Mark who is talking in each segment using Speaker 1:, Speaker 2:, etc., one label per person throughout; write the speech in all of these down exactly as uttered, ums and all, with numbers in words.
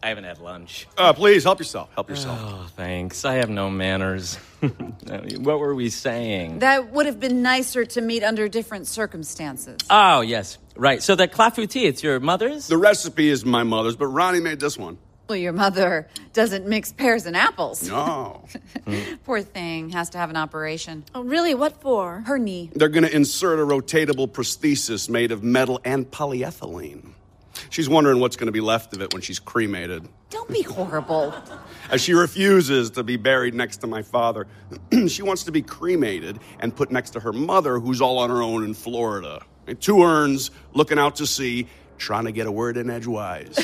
Speaker 1: I haven't had lunch.
Speaker 2: Uh, please, help yourself. Help yourself.
Speaker 1: Oh, thanks. I have no manners. What were we saying?
Speaker 3: That would have been nicer to meet under different circumstances.
Speaker 1: Oh, yes. Right. So the clafoutis, it's your mother's?
Speaker 2: The recipe is my mother's, but Ronnie made this one.
Speaker 3: Well, your mother doesn't mix pears and apples.
Speaker 2: No.
Speaker 3: Poor thing. Has to have an operation.
Speaker 4: Oh, really? What for?
Speaker 3: Her knee.
Speaker 2: They're going to insert a rotatable prosthesis made of metal and polyethylene. She's wondering what's going to be left of it when she's cremated.
Speaker 3: Don't be horrible.
Speaker 2: As she refuses to be buried next to my father, she wants to be cremated and put next to her mother, who's all on her own in Florida. And two urns, looking out to sea, trying to get a word in edgewise.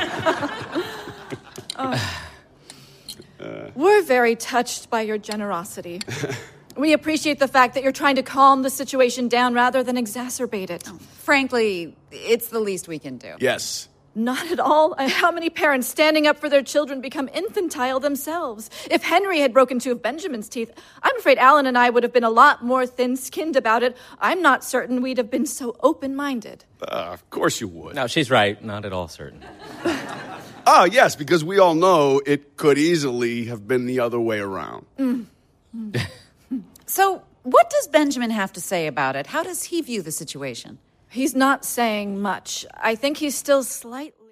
Speaker 4: Oh. uh. We're very touched by your generosity. We appreciate the fact that you're trying to calm the situation down rather than exacerbate it.
Speaker 3: Oh, frankly, it's the least we can do.
Speaker 2: Yes.
Speaker 4: Not at all. How many parents standing up for their children become infantile themselves? If Henry had broken two of Benjamin's teeth, I'm afraid Alan and I would have been a lot more thin-skinned about it. I'm not certain we'd have been so open-minded.
Speaker 2: Uh, of course you would.
Speaker 1: No, she's right. Not at all certain.
Speaker 2: Ah, yes, because we all know it could easily have been the other way around.
Speaker 3: Mm. So, what does Benjamin have to say about it? How does he view the situation?
Speaker 4: He's not saying much. I think he's still slightly...